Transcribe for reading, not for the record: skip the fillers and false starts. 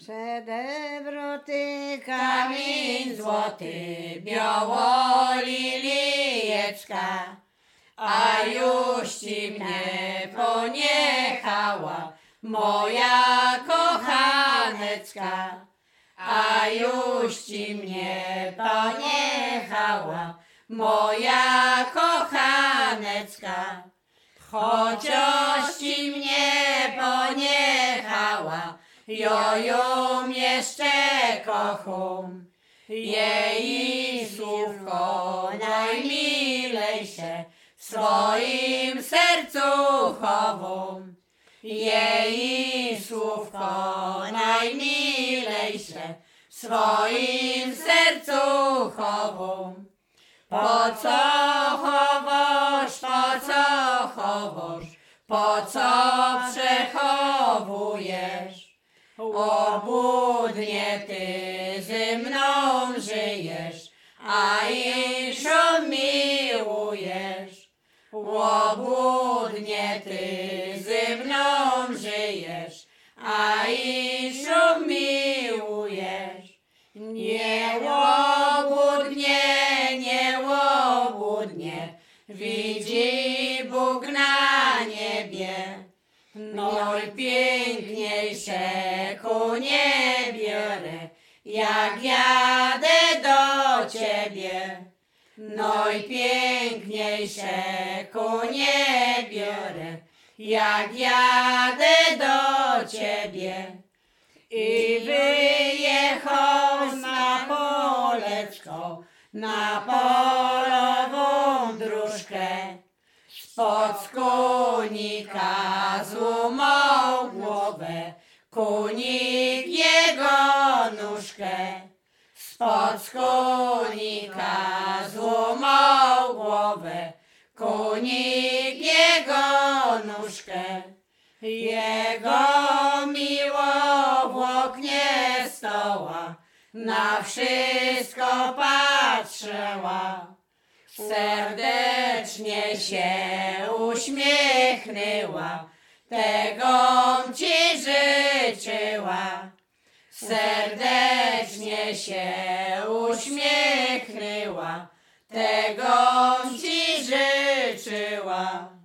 Przedewroty kamień złoty, biało-lilijeczka, a już ci mnie poniechała, moja kochaneczka. A już ci mnie poniechała, moja kochaneczka. Chociaż ci mnie poniechała, ja ją jeszcze kocham. Jej słówko najmilejsze w swoim sercu chowam. Jej słówko najmilejsze w swoim sercu chowam. Po co chowasz, po co chowasz, po co przechowujesz? Obłudnie ty ze mną żyjesz, a inszą miłujesz. Obłudnie ty ze mną żyjesz, a inszą miłujesz. Nie łobudnie, widzi Bóg na niebie. Najpiękniejsze konie biorę, jak jadę do ciebie. Najpiękniejsze konie biorę, jak jadę do ciebie. I wyjechał na poleczko, na polową dróżkę. Spod konika złamał głowę, konik jego nóżkę. Spod konika złamał głowę, konik jego nóżkę. Jego miło w oknie stoła, na wszystko patrzyła. Serdecznie się uśmiechnęła, tegom ci życzyła. Serdecznie się uśmiechnęła, tegom ci życzyła.